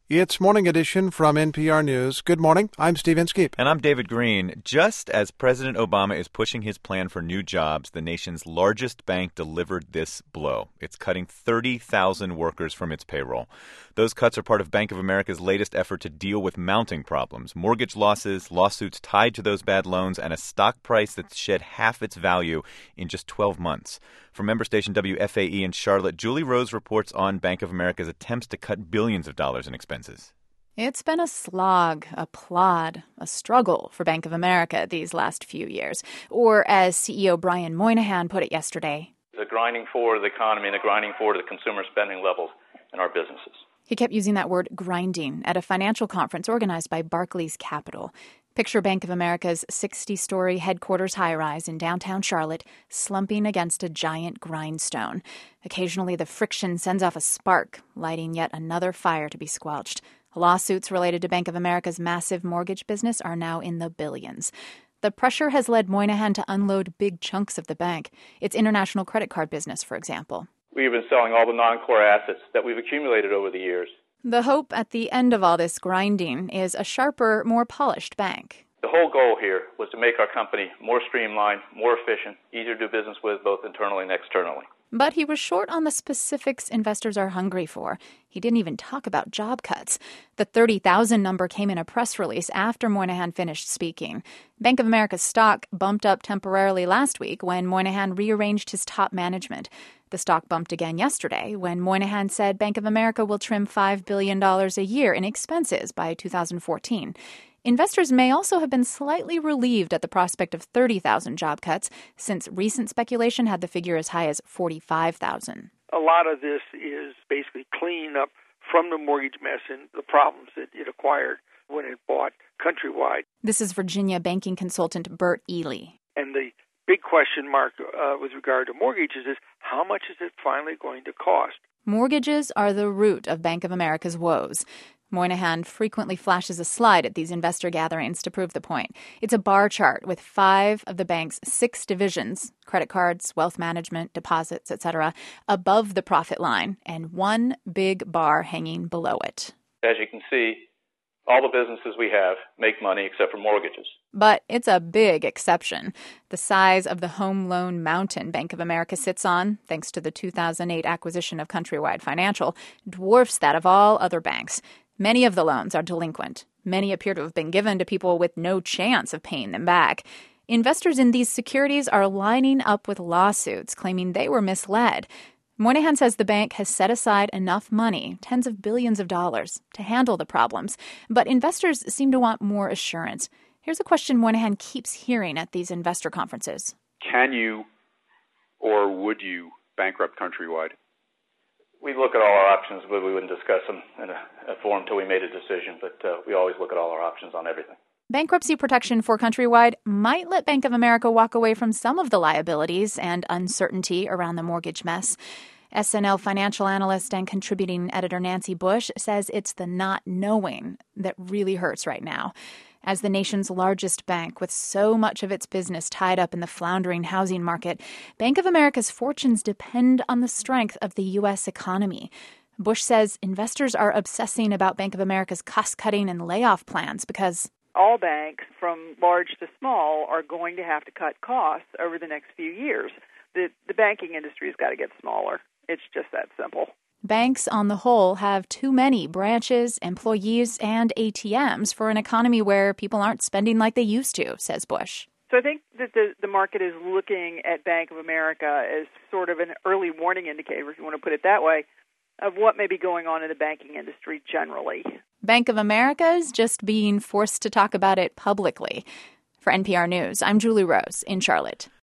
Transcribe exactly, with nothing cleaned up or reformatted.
It's Morning Edition from N P R News. Good morning. I'm Steve Inskeep. And I'm David Green. Just as President Obama is pushing his plan for new jobs, the nation's largest bank delivered this blow. It's cutting thirty thousand workers from its payroll. Those cuts are part of Bank of America's latest effort to deal with mounting problems, mortgage losses, lawsuits tied to those bad loans, and a stock price that's shed half its value in just twelve months. From member station W F A E in Charlotte, Julie Rose reports on Bank of America's attempts to cut billions of dollars in expenses. It's been a slog, a plod, a struggle for Bank of America these last few years. Or as C E O Brian Moynihan put it yesterday, the grinding forward of the economy and the grinding forward of the consumer spending levels in our businesses. He kept using that word grinding at a financial conference organized by Barclays Capital. Picture Bank of America's sixty-story headquarters high-rise in downtown Charlotte slumping against a giant grindstone. Occasionally, the friction sends off a spark, lighting yet another fire to be squelched. Lawsuits related to Bank of America's massive mortgage business are now in the billions. The pressure has led Moynihan to unload big chunks of the bank, its international credit card business, for example. We've been selling all the non-core assets that we've accumulated over the years. The hope at the end of all this grinding is a sharper, more polished bank. The whole goal here was to make our company more streamlined, more efficient, easier to do business with both internally and externally. But he was short on the specifics investors are hungry for. He didn't even talk about job cuts. The thirty thousand number came in a press release after Moynihan finished speaking. Bank of America's stock bumped up temporarily last week when Moynihan rearranged his top management. The stock bumped again yesterday when Moynihan said Bank of America will trim five billion dollars a year in expenses by two thousand fourteen. Investors may also have been slightly relieved at the prospect of thirty thousand job cuts, since recent speculation had the figure as high as forty-five thousand. A lot of this is basically cleaning up from the mortgage mess and the problems that it acquired when it bought Countrywide. This is Virginia banking consultant Bert Ely. And the big question mark uh, with regard to mortgages is how much is it finally going to cost? Mortgages are the root of Bank of America's woes. Moynihan frequently flashes a slide at these investor gatherings to prove the point. It's a bar chart with five of the bank's six divisions, credit cards, wealth management, deposits, et cetera, above the profit line, and one big bar hanging below it. As you can see, all the businesses we have make money except for mortgages. But it's a big exception. The size of the home loan mountain Bank of America sits on, thanks to the two thousand eight acquisition of Countrywide Financial, dwarfs that of all other banks. Many of the loans are delinquent. Many appear to have been given to people with no chance of paying them back. Investors in these securities are lining up with lawsuits claiming they were misled. Moynihan says the bank has set aside enough money, tens of billions of dollars, to handle the problems. But investors seem to want more assurance. Here's a question Moynihan keeps hearing at these investor conferences. Can you or would you bankrupt Countrywide? We look at all our options, but we wouldn't discuss them in a, a forum until we made a decision. But uh, we always look at all our options on everything. Bankruptcy protection for Countrywide might let Bank of America walk away from some of the liabilities and uncertainty around the mortgage mess. S N L financial analyst and contributing editor Nancy Bush says it's the not knowing that really hurts right now. As the nation's largest bank, with so much of its business tied up in the floundering housing market, Bank of America's fortunes depend on the strength of the U S economy. Bush says investors are obsessing about Bank of America's cost-cutting and layoff plans because all banks, from large to small, are going to have to cut costs over the next few years. The, the banking industry has got to get smaller. It's just that simple. Banks, on the whole, have too many branches, employees, and A T Ms for an economy where people aren't spending like they used to, says Bush. So I think that the, the market is looking at Bank of America as sort of an early warning indicator, if you want to put it that way, of what may be going on in the banking industry generally. Bank of America is just being forced to talk about it publicly. For N P R News, I'm Julie Rose in Charlotte.